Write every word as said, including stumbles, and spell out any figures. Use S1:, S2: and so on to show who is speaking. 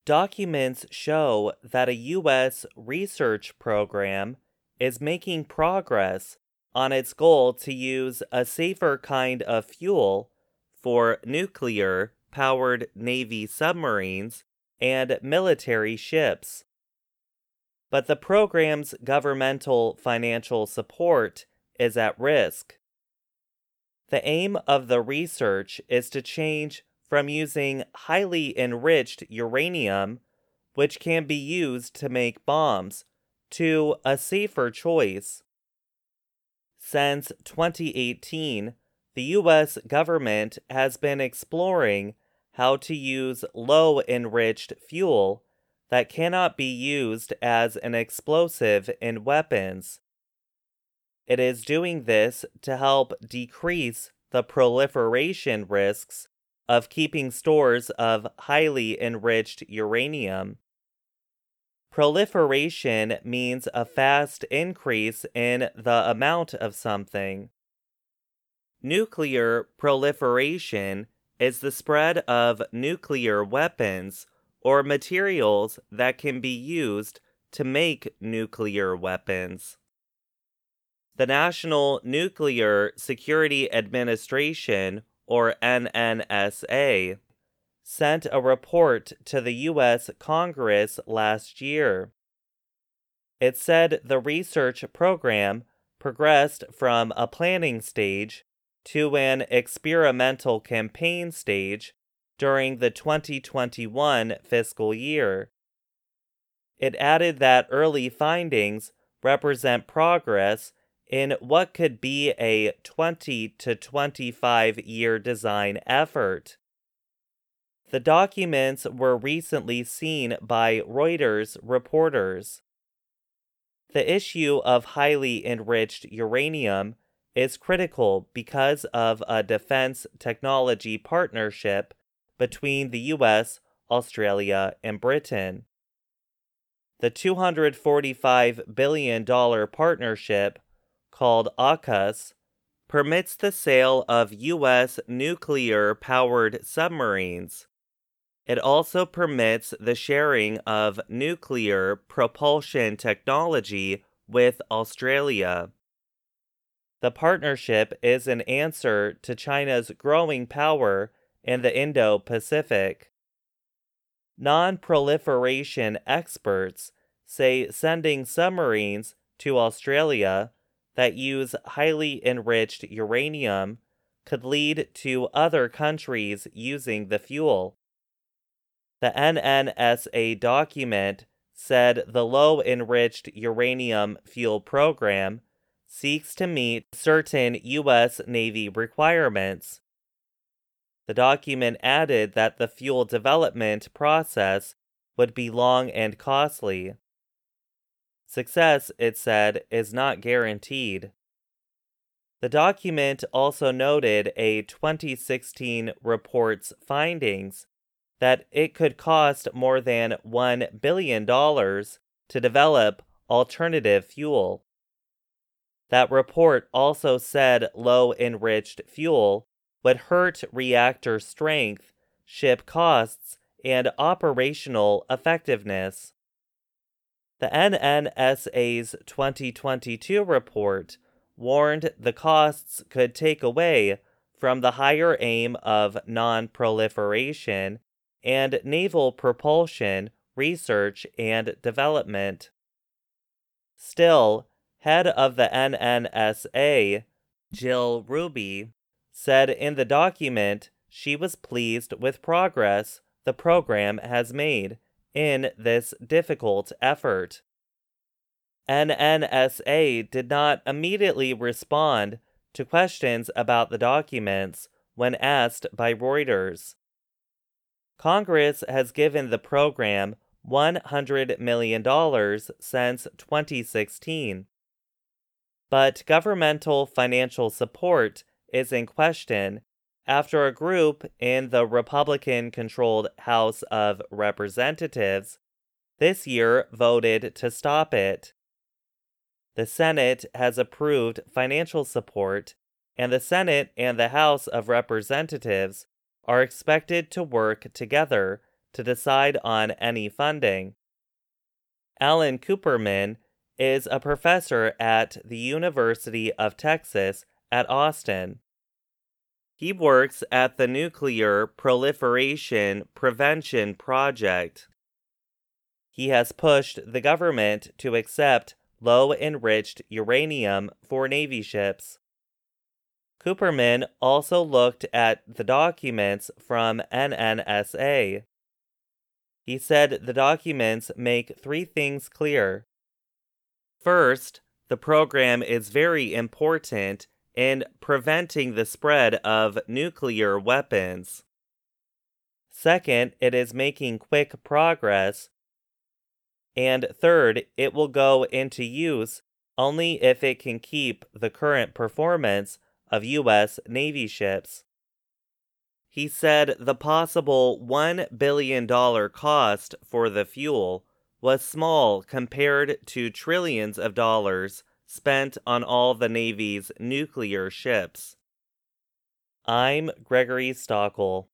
S1: Documents show that a U S research program is making progress on its goal to use a safer kind of fuel for nuclear powered Navy submarines and military ships. But the program's governmental financial support is at risk. The aim of the research is to change from using highly enriched uranium, which can be used to make bombs, to a safer choice. Since twenty eighteen, the U S government has been exploring how to use low-enriched fuel that cannot be used as an explosive in weapons. It is doing this to help decrease the proliferation risks of keeping stores of highly enriched uranium. Proliferation means a fast increase in the amount of something. Nuclear proliferation is the spread of nuclear weapons or materials that can be used to make nuclear weapons. The National Nuclear Security Administration, or N N S A, sent a report to the U S Congress last year. It said the research program progressed from a planning stage to an experimental campaign stage during the twenty twenty-one fiscal year. It added that early findings represent progress in what could be a twenty to twenty-five year design effort. The documents were recently seen by Reuters reporters. The issue of highly enriched uranium is critical because of a defense technology partnership between the U S, Australia, and Britain. The two hundred forty-five billion dollars partnership, called AUKUS, permits the sale of U S nuclear-powered submarines. It also permits the sharing of nuclear propulsion technology with Australia. The partnership is an answer to China's growing power in the Indo-Pacific. Non-proliferation experts say sending submarines to Australia that use highly enriched uranium could lead to other countries using the fuel. The N N S A document said the low-enriched uranium fuel program seeks to meet certain U S Navy requirements. The document added that the fuel development process would be long and costly. Success, it said, is not guaranteed. The document also noted a twenty sixteen report's findings that it could cost more than one billion dollars to develop alternative fuel. That report also said low-enriched fuel would hurt reactor strength, ship costs, and operational effectiveness. The N N S A's twenty twenty-two report warned the costs could take away from the higher aim of non-proliferation and naval propulsion research and development. Still, head of the N N S A, Jill Ruby, said in the document she was pleased with progress the program has made in this difficult effort. N N S A did not immediately respond to questions about the documents when asked by Reuters. Congress has given the program one hundred million dollars since twenty sixteen. But governmental financial support is in question after a group in the Republican-controlled House of Representatives this year voted to stop it. The Senate has approved financial support, and the Senate and the House of Representatives are expected to work together to decide on any funding. Alan Cooperman is a professor at the University of Texas at Austin. He works at the Nuclear Proliferation Prevention Project. He has pushed the government to accept low-enriched uranium for Navy ships. Cooperman also looked at the documents from N N S A. He said the documents make three things clear. First, the program is very important in preventing the spread of nuclear weapons. Second, it is making quick progress. And third, it will go into use only if it can keep the current performance of U S Navy ships. He said the possible one billion dollars cost for the fuel was small compared to trillions of dollars spent on all the Navy's nuclear ships. I'm Gregory Stockel.